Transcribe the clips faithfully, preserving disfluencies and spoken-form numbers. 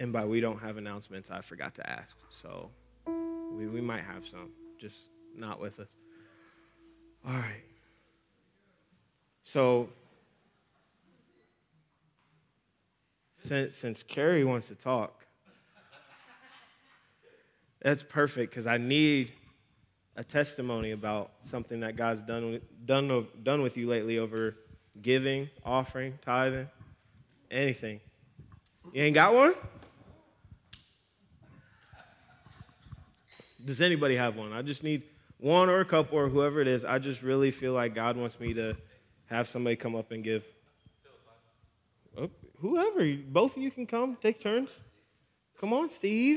And by we don't have announcements, I forgot to ask. So we, we might have some, just not with us. All right. So since, since Carrie wants to talk, that's perfect because I need a testimony about something that God's done, done, done with you lately over giving, offering, tithing, anything. You ain't got one? Does anybody have one? I just need one or a couple or whoever it is. I just really feel like God wants me to have somebody come up and give. Oh, whoever. Both of you can come. Take turns. Come on, Steve.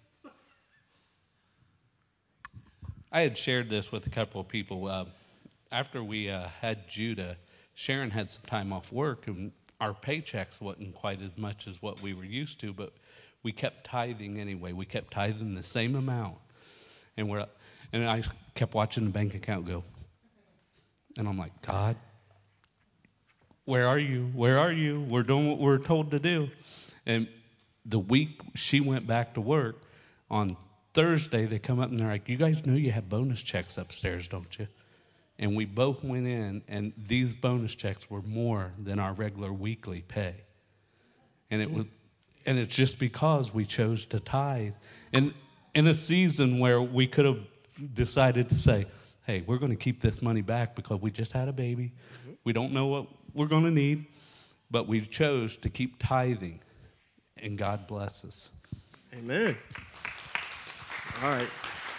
I had shared this with a couple of people. Uh, after we uh, had Judah, Sharon had some time off work, and our paychecks wasn't quite as much as what we were used to, but we kept tithing anyway. We kept tithing the same amount. And we're and I kept watching the bank account go. And I'm like, God, where are you? Where are you? We're doing what we're told to do. And the week she went back to work, on Thursday they come up and they're like, you guys know you have bonus checks upstairs, don't you? And we both went in, and these bonus checks were more than our regular weekly pay. And it was, and it's just because we chose to tithe. And in a season where we could have decided to say, hey, we're going to keep this money back because we just had a baby. Mm-hmm. We don't know what we're going to need. But we chose to keep tithing, and God bless us. Amen. All right.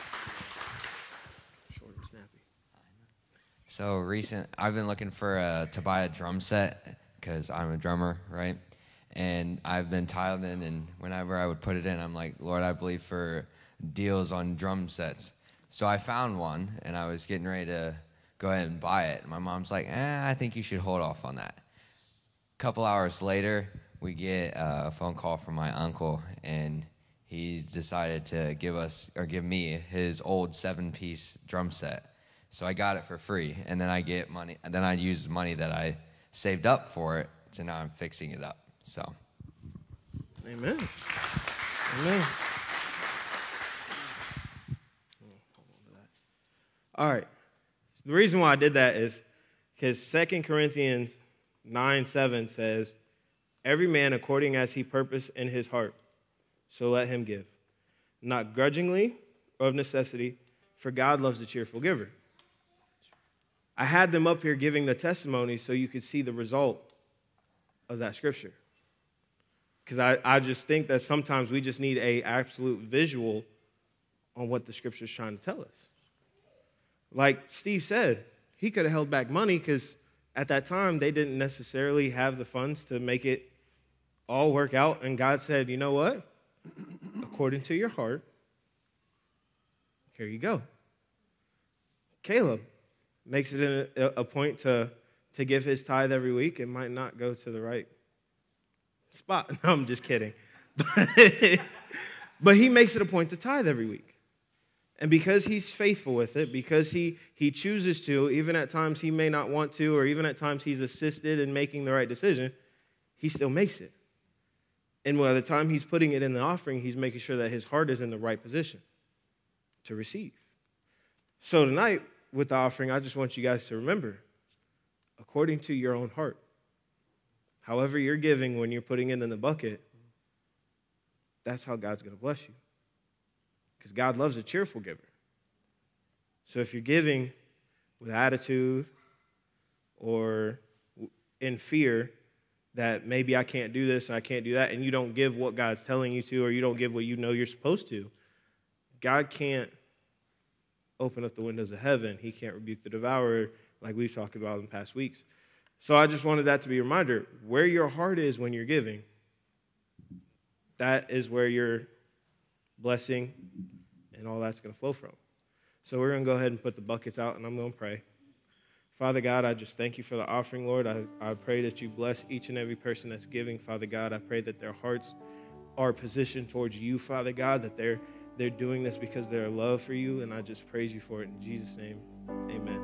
Short and snappy. So recent, I've been looking for a, to buy a drum set because I'm a drummer, right? And I've been tithing, and whenever I would put it in, I'm like, Lord, I believe for deals on drum sets. So I found one, and I was getting ready to go ahead and buy it. And my mom's like, eh, I think you should hold off on that. A couple hours later, we get uh, a phone call from my uncle, and he decided to give us, or give me, his old seven-piece drum set. So I got it for free, and then I get money, and then I use the money that I saved up for it, so now I'm fixing it up. So, amen. Amen. All right. So the reason why I did that is because Second Corinthians nine seven says, every man according as he purposed in his heart, so let him give, not grudgingly or of necessity, for God loves a cheerful giver. I had them up here giving the testimony so you could see the result of that scripture. Because I, I just think that sometimes we just need a absolute visual on what the scripture is trying to tell us. Like Steve said, he could have held back money because at that time they didn't necessarily have the funds to make it all work out. And God said, you know what? According to your heart, here you go. Caleb makes it a, a point to, to give his tithe every week. It might not go to the right spot. No, I'm just kidding. But, but he makes it a point to tithe every week. And because he's faithful with it, because he, he chooses to, even at times he may not want to, or even at times he's assisted in making the right decision, he still makes it. And by the time he's putting it in the offering, he's making sure that his heart is in the right position to receive. So tonight, with the offering, I just want you guys to remember, according to your own heart, however you're giving when you're putting it in the bucket, that's how God's going to bless you. Because God loves a cheerful giver. So if you're giving with attitude or in fear that maybe I can't do this and I can't do that, and you don't give what God's telling you to, or you don't give what you know you're supposed to, God can't open up the windows of heaven. He can't rebuke the devourer like we've talked about in past weeks. So I just wanted that to be a reminder. Where your heart is when you're giving, that is where your blessing and all that's going to flow from. So we're going to go ahead and put the buckets out, and I'm going to pray. Father God, I just thank you for the offering, Lord. I, I pray that you bless each and every person that's giving, Father God. I pray that their hearts are positioned towards you, Father God, that they're they're doing this because of their love for you, and I just praise you for it. In Jesus' name, amen.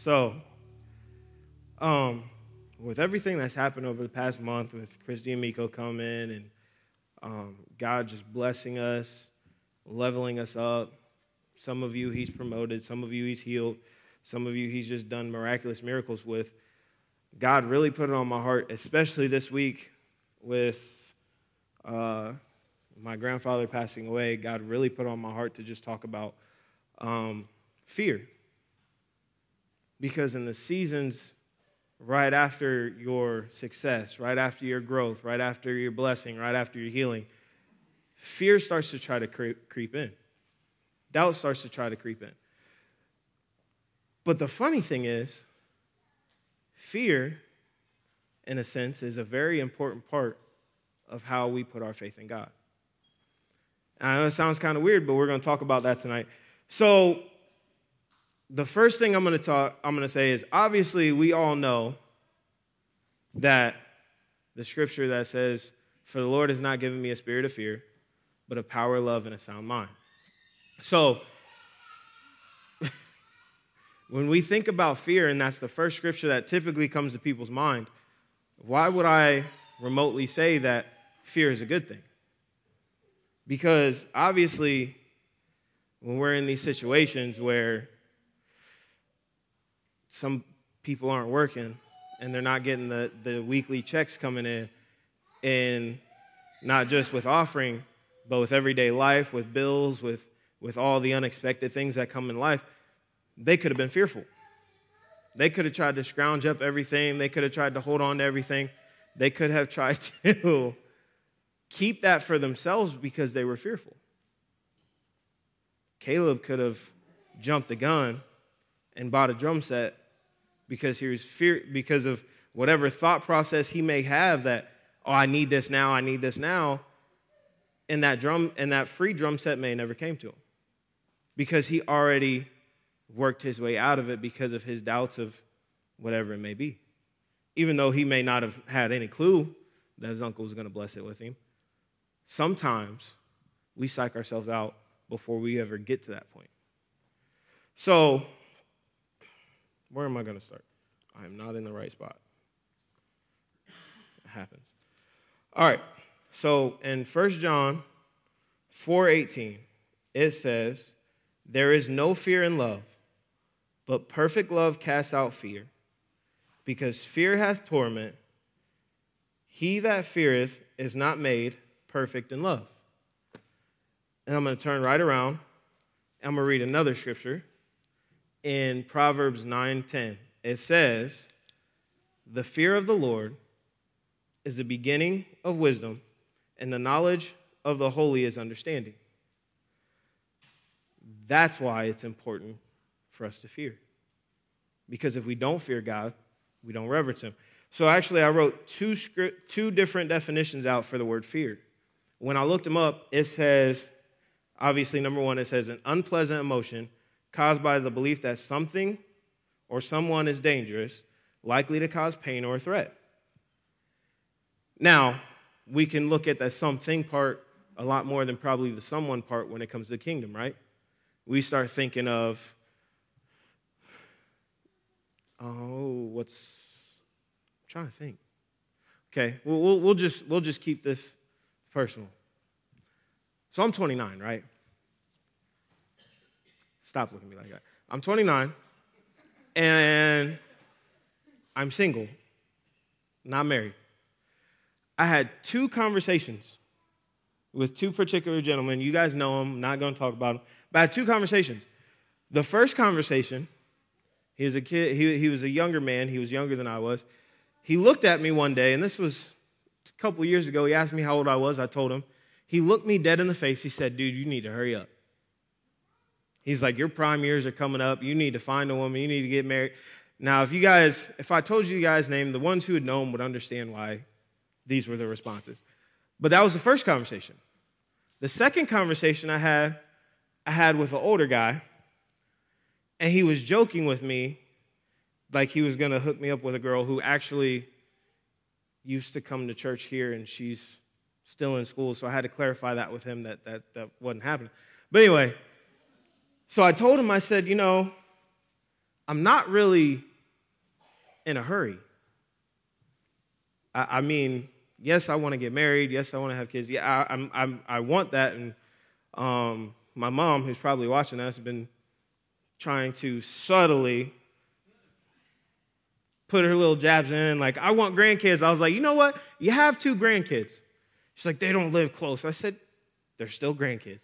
So, um, with everything that's happened over the past month, with Christy and Miko coming and um, God just blessing us, leveling us up. Some of you he's promoted, some of you he's healed, some of you he's just done miraculous miracles with. God really put it on my heart, especially this week with uh, my grandfather passing away. God really put it on my heart to just talk about um, fear. Because in the seasons right after your success, right after your growth, right after your blessing, right after your healing, fear starts to try to creep, creep in. Doubt starts to try to creep in. But the funny thing is, fear, in a sense, is a very important part of how we put our faith in God. And I know it sounds kind of weird, but we're going to talk about that tonight. So, the first thing I'm going to talk, I'm going to say is, obviously, we all know that the scripture that says, "For the Lord has not given me a spirit of fear, but of power, love, and a sound mind." So, when we think about fear, and that's the first scripture that typically comes to people's mind, why would I remotely say that fear is a good thing? Because obviously, when we're in these situations where some people aren't working and they're not getting the, the weekly checks coming in, and not just with offering, but with everyday life, with bills, with, with all the unexpected things that come in life, they could have been fearful. They could have tried to scrounge up everything. They could have tried to hold on to everything. They could have tried to keep that for themselves because they were fearful. Caleb could have jumped the gun and bought a drum set because he was fear because of whatever thought process he may have that, oh, I need this now, I need this now. And that drum and that free drum set may never came to him because he already worked his way out of it because of his doubts of whatever it may be. Even though he may not have had any clue that his uncle was going to bless it with him, sometimes we psych ourselves out before we ever get to that point. So, where am I going to start? I am not in the right spot. It happens. All right. So, in First John four eighteen, it says, "There is no fear in love, but perfect love casts out fear, because fear hath torment. He that feareth is not made perfect in love." And I'm going to turn right around. I'm going to read another scripture in Proverbs nine ten. It says, "The fear of the Lord is the beginning of wisdom, and the knowledge of the holy is understanding." That's why it's important for us to fear. Because if we don't fear God, we don't reverence him. So actually, I wrote two script, two different definitions out for the word fear. When I looked them up, it says, obviously, number one, it says an unpleasant emotion caused by the belief that something or someone is dangerous, likely to cause pain or threat. Now, we can look at that something part a lot more than probably the someone part when it comes to the kingdom, right? We start thinking of, oh, what's, I'm trying to think. Okay, we'll, we'll, we'll just we'll just keep this personal. So I'm twenty-nine, right? Stop looking at me like that. I'm twenty-nine, and I'm single, not married. I had two conversations with two particular gentlemen. You guys know them. I'm not going to talk about them. But I had two conversations. The first conversation, he was a kid. He, he was a younger man. He was younger than I was. He looked at me one day, and this was a couple years ago. He asked me how old I was. I told him. He looked me dead in the face. He said, "Dude, you need to hurry up." He's like, "Your prime years are coming up. You need to find a woman. You need to get married." Now, if you guys, if I told you the guy's name, the ones who would know him would understand why these were the responses. But that was the first conversation. The second conversation I had, I had with an older guy, and he was joking with me like he was going to hook me up with a girl who actually used to come to church here, and she's still in school, so I had to clarify that with him that that, that wasn't happening. But anyway, so I told him, I said, you know, I'm not really in a hurry. I, I mean, yes, I want to get married. Yes, I want to have kids. Yeah, I, I'm, I'm, I want that. And um, my mom, who's probably watching that, has been trying to subtly put her little jabs in. Like, I want grandkids. I was like, you know what? You have two grandkids. She's like, they don't live close. I said, they're still grandkids.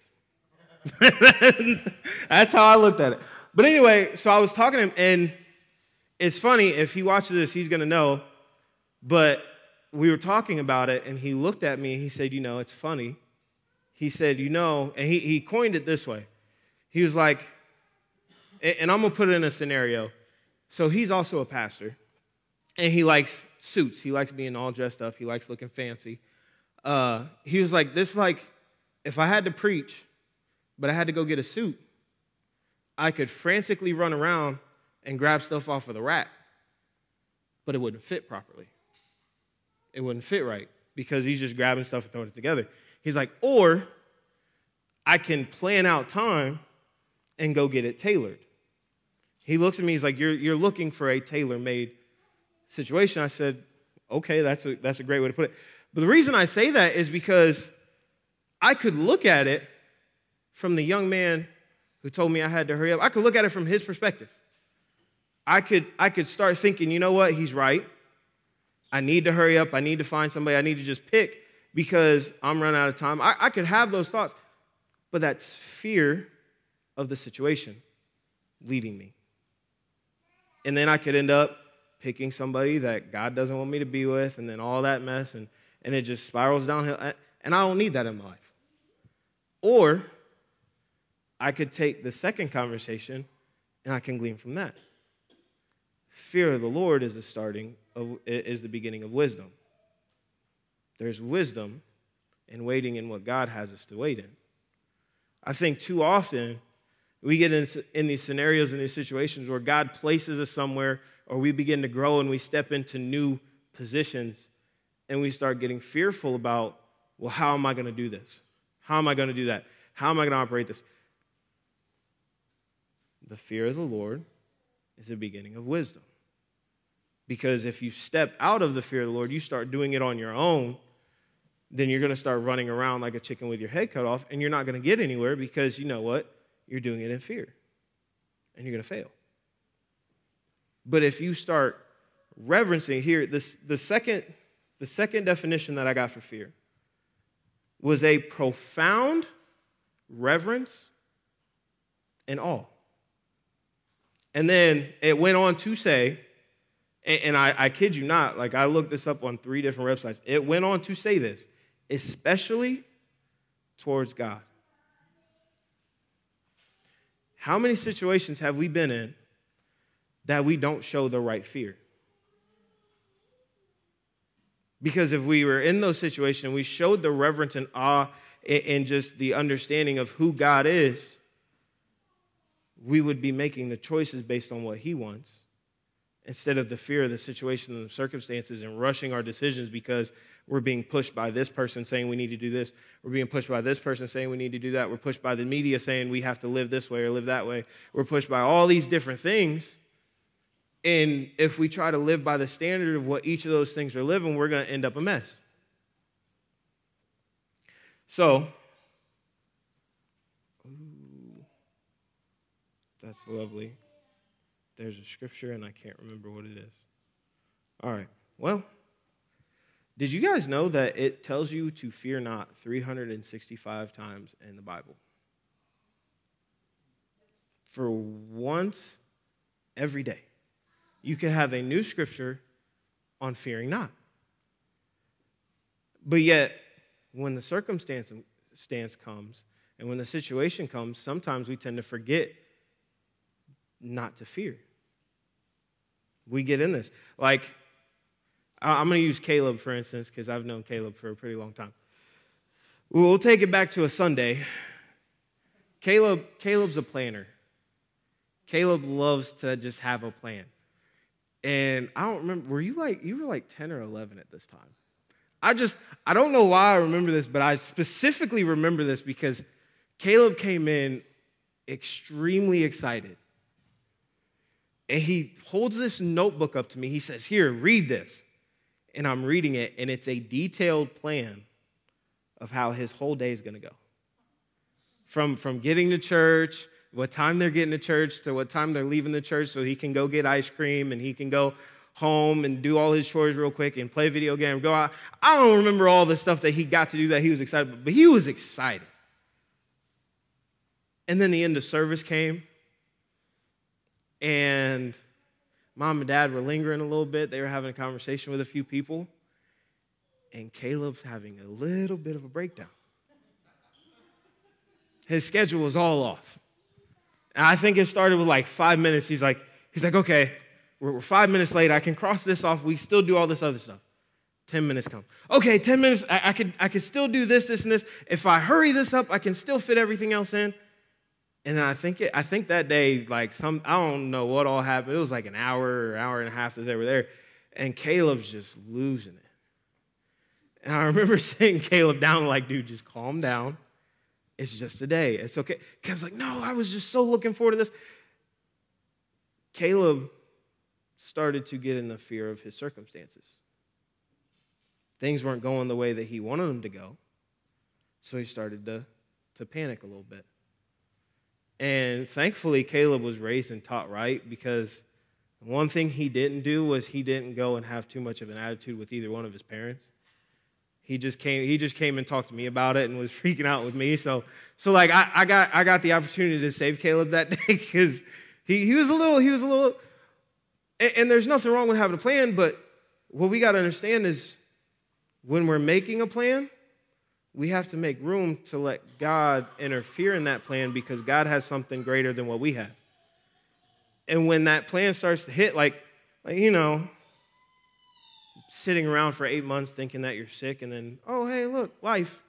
That's how I looked at it. But anyway, so I was talking to him, and it's funny, if he watches this, he's going to know, but we were talking about it, and he looked at me, and he said, you know, it's funny. He said, you know, and he, he coined it this way. He was like, and I'm going to put it in a scenario. So he's also a pastor, and he likes suits. He likes being all dressed up. He likes looking fancy. Uh, he was like, this like, if I had to preach, but I had to go get a suit, I could frantically run around and grab stuff off of the rack, but it wouldn't fit properly. It wouldn't fit right because he's just grabbing stuff and throwing it together. He's like, or I can plan out time and go get it tailored. He looks at me, he's like, you're, you're looking for a tailor-made situation. I said, okay, that's a, that's a great way to put it. But the reason I say that is because I could look at it from the young man who told me I had to hurry up. I could look at it from his perspective. I could, I could start thinking, you know what, he's right. I need to hurry up. I need to find somebody. I need to just pick because I'm running out of time. I, I could have those thoughts, but that's fear of the situation leading me. And then I could end up picking somebody that God doesn't want me to be with, and then all that mess, and, and it just spirals downhill. And I don't need that in my life. Or I could take the second conversation, and I can glean from that. Fear of the Lord is the starting of, is the beginning of wisdom. There's wisdom in waiting in what God has us to wait in. I think too often we get in, in these scenarios and these situations where God places us somewhere, or we begin to grow and we step into new positions, and we start getting fearful about, well, how am I going to do this? How am I going to do that? How am I going to operate this? The fear of the Lord is the beginning of wisdom. Because if you step out of the fear of the Lord, you start doing it on your own, then you're going to start running around like a chicken with your head cut off, and you're not going to get anywhere because you know what? You're doing it in fear, and you're going to fail. But if you start reverencing here, this, the second, the second definition that I got for fear was a profound reverence and awe. And then it went on to say, and, and I, I kid you not, like I looked this up on three different websites. It went on to say this, especially towards God. How many situations have we been in that we don't show the right fear? Because if we were in those situations, we showed the reverence and awe and just the understanding of who God is, we would be making the choices based on what he wants instead of the fear of the situation and the circumstances and rushing our decisions because we're being pushed by this person saying we need to do this. We're being pushed by this person saying we need to do that. We're pushed by the media saying we have to live this way or live that way. We're pushed by all these different things. And if we try to live by the standard of what each of those things are living, we're going to end up a mess. So, ooh, that's lovely. There's a scripture, and I can't remember what it is. All right. Well, did you guys know that it tells you to fear not three hundred sixty-five times in the Bible? For once every day. You can have a new scripture on fearing not. But yet, when the circumstance stance comes and when the situation comes, sometimes we tend to forget not to fear. We get in this. Like, I'm going to use Caleb, for instance, because I've known Caleb for a pretty long time. We'll take it back to a Sunday. Caleb, Caleb's a planner. Caleb loves to just have a plan. And I don't remember, were you like, you were like ten or eleven at this time. I just, I don't know why I remember this, but I specifically remember this because Caleb came in extremely excited. And he holds this notebook up to me. He says, here, read this. And I'm reading it, and it's a detailed plan of how his whole day is going to go. From, from getting to church, what time they're getting to church, to what time they're leaving the church so he can go get ice cream and he can go home and do all his chores real quick and play video game, go out. I don't remember all the stuff that he got to do that he was excited about, but he was excited. And then the end of service came, and mom and dad were lingering a little bit. They were having a conversation with a few people, and Caleb's having a little bit of a breakdown. His schedule was all off. And I think it started with like five minutes. He's like, he's like, okay, we're, we're five minutes late. I can cross this off. We still do all this other stuff. Ten minutes come. Okay, ten minutes. I, I could I could still do this, this, and this. If I hurry this up, I can still fit everything else in. And I think it, I think that day, like some, I don't know what all happened. It was like an hour or hour and a half that they were there. And Caleb's just losing it. And I remember sitting Caleb down like, dude, just calm down. It's just a day. It's okay. Caleb's like, no, I was just so looking forward to this. Caleb started to get in the fear of his circumstances. Things weren't going the way that he wanted them to go. So he started to, to panic a little bit. And thankfully, Caleb was raised and taught right, because one thing he didn't do was he didn't go and have too much of an attitude with either one of his parents. He just came. He just came and talked to me about it and was freaking out with me. So, so like I, I got, I got the opportunity to save Caleb that day, because he, he was a little, he was a little. And, and there's nothing wrong with having a plan, but what we got to understand is when we're making a plan, we have to make room to let God interfere in that plan, because God has something greater than what we have. And when that plan starts to hit, like, like you know, sitting around for eight months thinking that you're sick, and then, oh, hey, look, life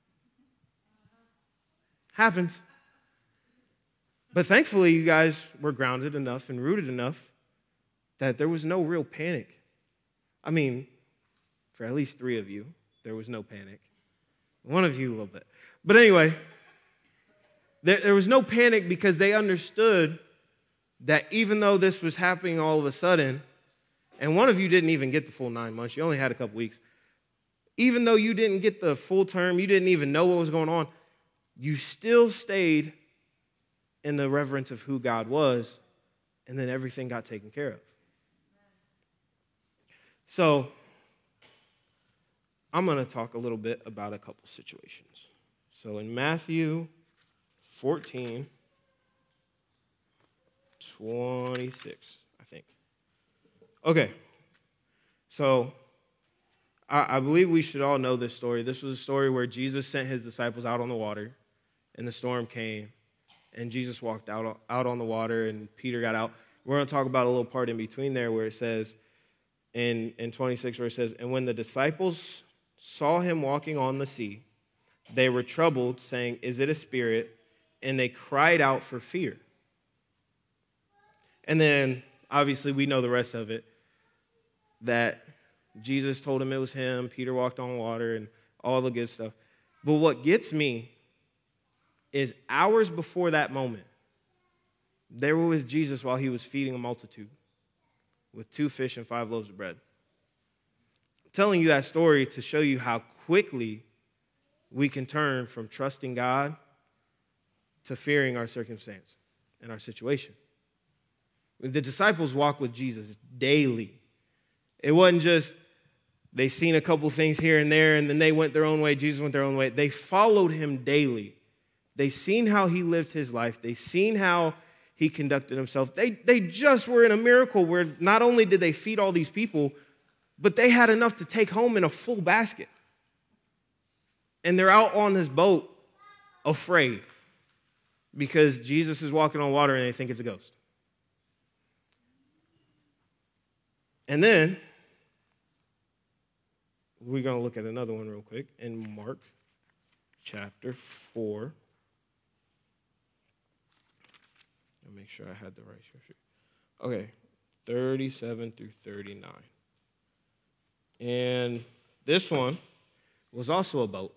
happens. But thankfully, you guys were grounded enough and rooted enough that there was no real panic. I mean, for at least three of you, there was no panic. One of you a little bit. But anyway, there, there was no panic, because they understood that even though this was happening all of a sudden, and one of you didn't even get the full nine months, you only had a couple weeks, even though you didn't get the full term, you didn't even know what was going on, you still stayed in the reverence of who God was, and then everything got taken care of. So I'm going to talk a little bit about a couple situations. So in Matthew fourteen, twenty-six, I think. Okay, so I, I believe we should all know this story. This was a story where Jesus sent his disciples out on the water, and the storm came, and Jesus walked out, out on the water, and Peter got out. We're going to talk about a little part in between there where it says, in, in twenty-six, where it says, and when the disciples saw him walking on the sea, they were troubled, saying, is it a spirit? And they cried out for fear. And then, obviously, we know the rest of it, that Jesus told him it was him, Peter walked on water, and all the good stuff. But what gets me is hours before that moment, they were with Jesus while he was feeding a multitude with two fish and five loaves of bread. I'm telling you that story to show you how quickly we can turn from trusting God to fearing our circumstance and our situation. The disciples walked with Jesus daily. It wasn't just they seen a couple things here and there, and then they went their own way, Jesus went their own way. They followed him daily. They seen how he lived his life. They seen how he conducted himself. They, they just were in a miracle where not only did they feed all these people, but they had enough to take home in a full basket. And they're out on this boat afraid because Jesus is walking on water and they think it's a ghost. And then we're going to look at another one real quick in Mark chapter four. I'll make sure I had the right scripture. Okay, thirty-seven through thirty-nine. And this one was also a boat.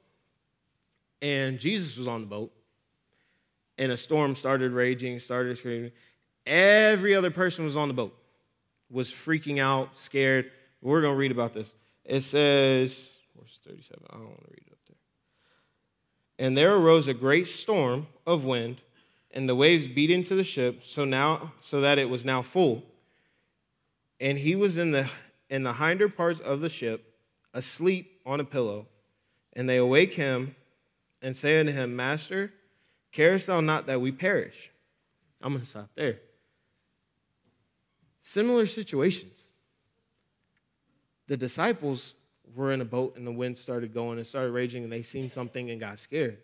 And Jesus was on the boat. And a storm started raging, started screaming. Every other person was on the boat, was freaking out, scared. We're going to read about this. It says, verse thirty-seven, I don't want to read it up there. And there arose a great storm of wind, and the waves beat into the ship, so now so that it was now full. And he was in the in the hinder parts of the ship, asleep on a pillow. And they awake him and say unto him, Master, carest thou not that we perish? I'm going to stop there. Similar situations. The disciples were in a boat and the wind started going and started raging and they seen something and got scared.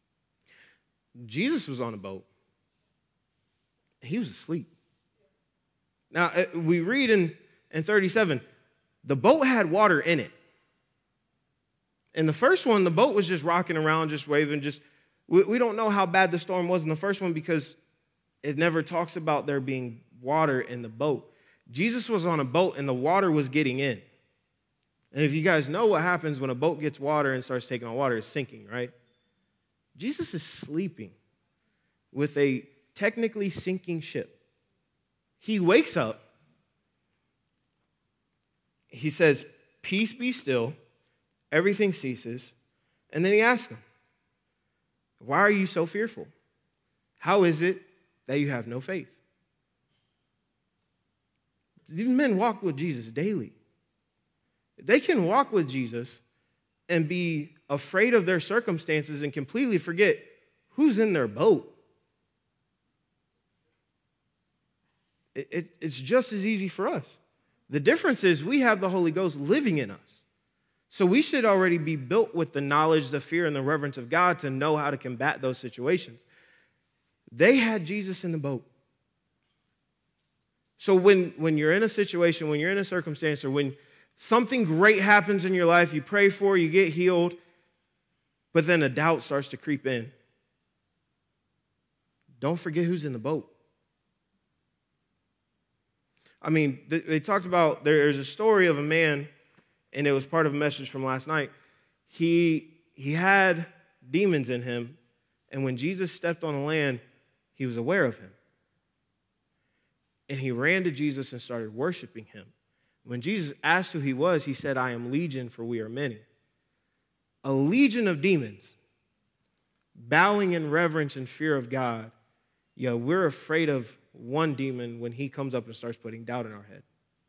Jesus was on a boat. He was asleep. Now, we read in, in thirty-seven, the boat had water in it. In the first one, the boat was just rocking around, just waving, just, we, we don't know how bad the storm was in the first one because it never talks about there being water in the boat. Jesus was on a boat and the water was getting in. And if you guys know what happens when a boat gets water and starts taking on water, it's sinking, right? Jesus is sleeping with a technically sinking ship. He wakes up. He says, peace be still. Everything ceases. And then he asks him, why are you so fearful? How is it that you have no faith? These men walk with Jesus daily. They can walk with Jesus and be afraid of their circumstances and completely forget who's in their boat. It, it, it's just as easy for us. The difference is we have the Holy Ghost living in us. So we should already be built with the knowledge, the fear, and the reverence of God to know how to combat those situations. They had Jesus in the boat. So when, when you're in a situation, when you're in a circumstance, or when something great happens in your life, you pray for, you get healed, but then a doubt starts to creep in. Don't forget who's in the boat. I mean, they talked about, there's a story of a man, and it was part of a message from last night. He, he had demons in him, and when Jesus stepped on the land, he was aware of him. And he ran to Jesus and started worshiping him. When Jesus asked who he was, he said, I am legion, for we are many. A legion of demons, bowing in reverence and fear of God. Yeah, we're afraid of one demon when he comes up and starts putting doubt in our head.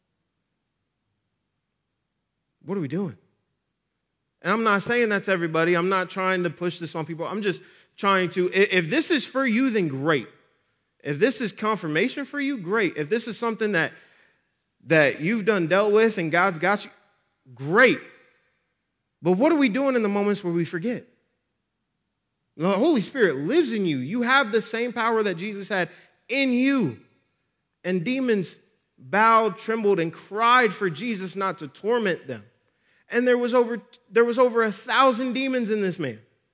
What are we doing? And I'm not saying that's everybody. I'm not trying to push this on people. I'm just trying to, if this is for you, then great. If this is confirmation for you, great. If this is something that, that you've done dealt with and God's got you, great. But what are we doing in the moments where we forget? The Holy Spirit lives in you. You have the same power that Jesus had in you. And demons bowed, trembled, and cried for Jesus not to torment them. And there was over, there was over a thousand demons in this man.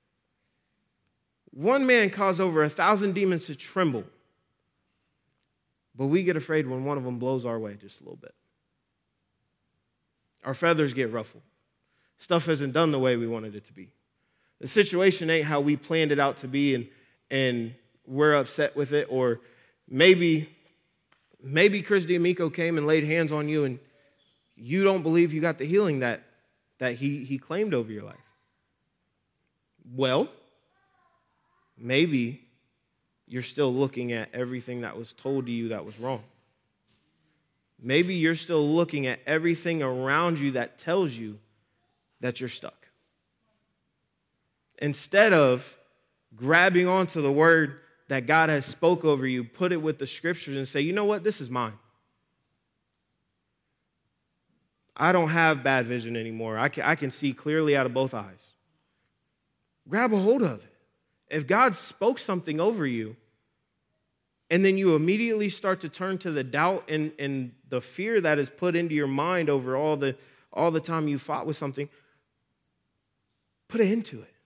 One man caused over a thousand demons to tremble. But we get afraid when one of them blows our way just a little bit. Our feathers get ruffled. Stuff isn't done the way we wanted it to be. The situation ain't how we planned it out to be, and, and we're upset with it. Or maybe, maybe Chris D'Amico came and laid hands on you, and you don't believe you got the healing that, that he, he claimed over your life. Well, maybe you're still looking at everything that was told to you that was wrong. Maybe you're still looking at everything around you that tells you that you're stuck. Instead of grabbing onto the word that God has spoke over you, put it with the scriptures and say, you know what, this is mine. I don't have bad vision anymore. I can, I can see clearly out of both eyes. Grab a hold of it. If God spoke something over you, and then you immediately start to turn to the doubt and, and the fear that is put into your mind over all the, all the time you fought with something, put it into it.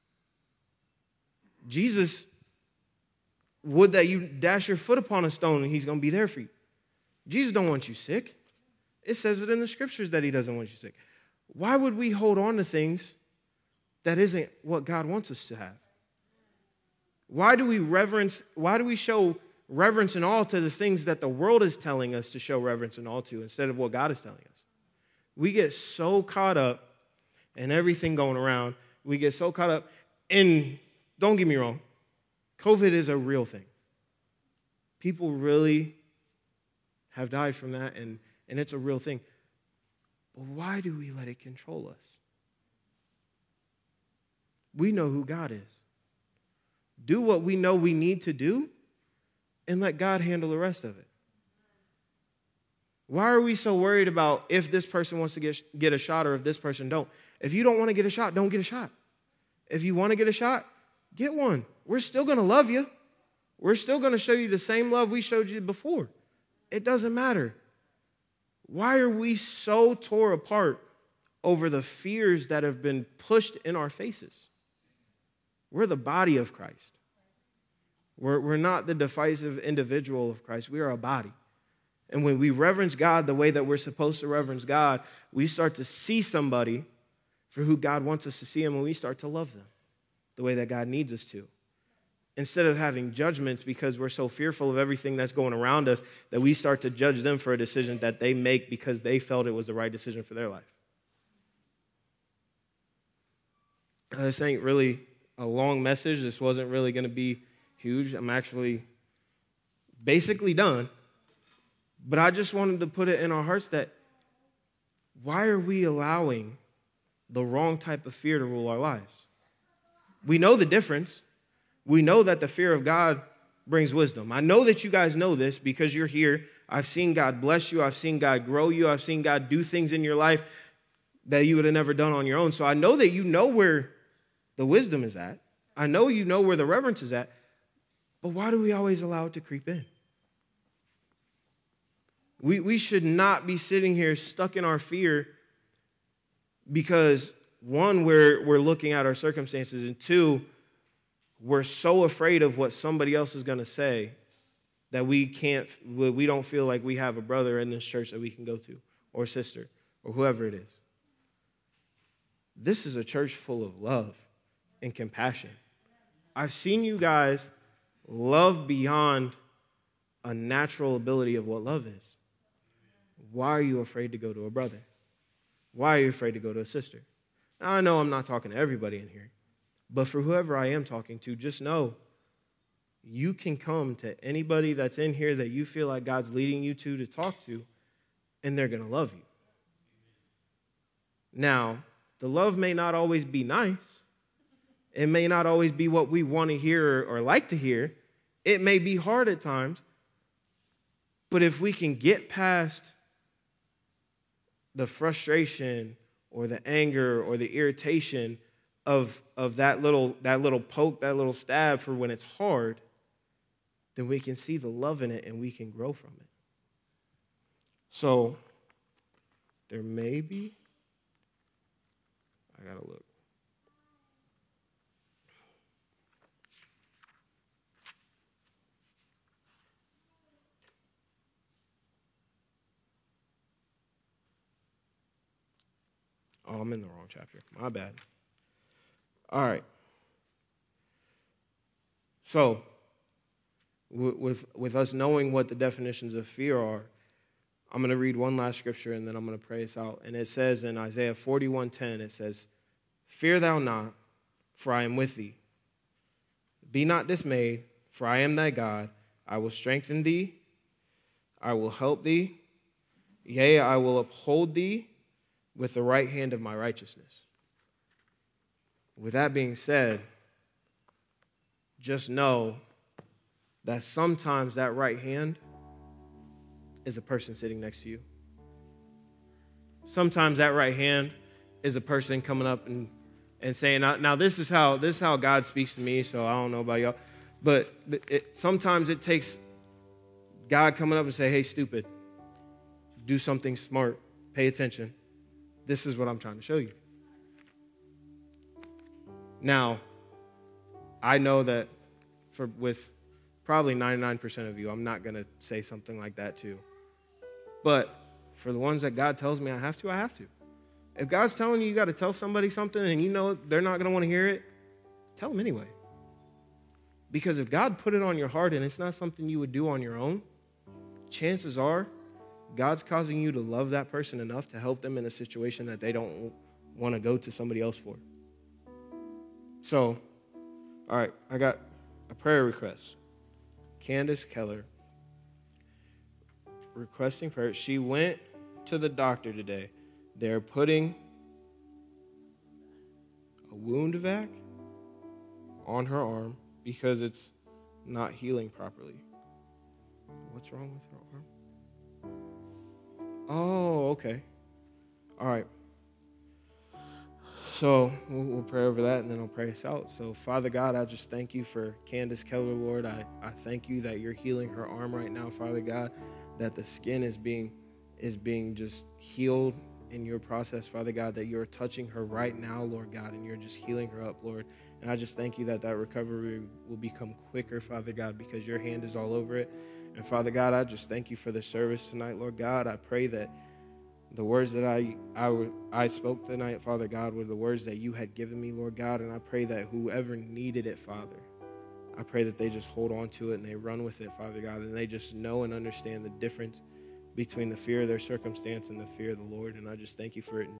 Jesus would that you dash your foot upon a stone and he's going to be there for you. Jesus don't want you sick. It says it in the scriptures that he doesn't want you sick. Why would we hold on to things that isn't what God wants us to have? Why do we reverence, why do we show reverence and awe to the things that the world is telling us to show reverence and awe to instead of what God is telling us. We get so caught up in everything going around. We get so caught up in, don't get me wrong, COVID is a real thing. People really have died from that, and, and it's a real thing. But why do we let it control us? We know who God is. Do what we know we need to do, and let God handle the rest of it. Why are we so worried about if this person wants to get, get a shot or if this person don't? If you don't want to get a shot, don't get a shot. If you want to get a shot, get one. We're still going to love you. We're still going to show you the same love we showed you before. It doesn't matter. Why are we so tore apart over the fears that have been pushed in our faces? We're the body of Christ. We're, we're not the divisive individual of Christ. We are a body. And when we reverence God the way that we're supposed to reverence God, we start to see somebody for who God wants us to see them, and we start to love them the way that God needs us to. Instead of having judgments because we're so fearful of everything that's going around us that we start to judge them for a decision that they make because they felt it was the right decision for their life. Uh, this ain't really a long message. This wasn't really going to be huge. I'm actually basically done. But I just wanted to put it in our hearts that why are we allowing the wrong type of fear to rule our lives? We know the difference. We know that the fear of God brings wisdom. I know that you guys know this because you're here. I've seen God bless you. I've seen God grow you. I've seen God do things in your life that you would have never done on your own. So I know that you know where the wisdom is at. I know you know where the reverence is at. But why do we always allow it to creep in? We, we should not be sitting here stuck in our fear because, one, we're, we're looking at our circumstances, and two, we're so afraid of what somebody else is going to say that we can't, we don't feel like we have a brother in this church that we can go to, or sister, or whoever it is. This is a church full of love and compassion. I've seen you guys love beyond a natural ability of what love is. Why are you afraid to go to a brother? Why are you afraid to go to a sister? Now, I know I'm not talking to everybody in here, but for whoever I am talking to, just know you can come to anybody that's in here that you feel like God's leading you to to talk to, and they're going to love you. Now, the love may not always be nice. It may not always be what we want to hear or, or like to hear. It may be hard at times. But if we can get past the frustration or the anger or the irritation of, of that little that little poke, that little stab for when it's hard, then we can see the love in it and we can grow from it. So there may be, I gotta look. Oh, I'm in the wrong chapter. My bad. All right. So, with, with us knowing what the definitions of fear are, I'm going to read one last scripture and then I'm going to pray us out. And it says in Isaiah forty-one ten, it says, "Fear thou not, for I am with thee. Be not dismayed, for I am thy God. I will strengthen thee. I will help thee. Yea, I will uphold thee with the right hand of my righteousness." With that being said, just know that sometimes that right hand is a person sitting next to you. Sometimes that right hand is a person coming up and, and saying, now, now this is how this is how God speaks to me, so I don't know about y'all. But it, sometimes it takes God coming up and say, "Hey, stupid, do something smart, pay attention. This is what I'm trying to show you." Now, I know that for with probably ninety-nine percent of you, I'm not going to say something like that too. But for the ones that God tells me I have to, I have to. If God's telling you you got to tell somebody something and you know they're not going to want to hear it, tell them anyway. Because if God put it on your heart and it's not something you would do on your own, chances are God's causing you to love that person enough to help them in a situation that they don't want to go to somebody else for. So, all right, I got a prayer request. Candace Keller requesting prayer. She went to the doctor today. They're putting a wound vac on her arm because it's not healing properly. What's wrong with her arm? Oh, okay. All right. So we'll, we'll pray over that, and then I'll pray us out. So, Father God, I just thank you for Candace Keller, Lord. I, I thank you that you're healing her arm right now, Father God, that the skin is being is being just healed in your process, Father God, that you're touching her right now, Lord God, and you're just healing her up, Lord. And I just thank you that that recovery will become quicker, Father God, because your hand is all over it. And Father God, I just thank you for the service tonight, Lord God. I pray that the words that I, I, I spoke tonight, Father God, were the words that you had given me, Lord God. And I pray that whoever needed it, Father, I pray that they just hold on to it and they run with it, Father God, and they just know and understand the difference between the fear of their circumstance and the fear of the Lord. And I just thank you for it.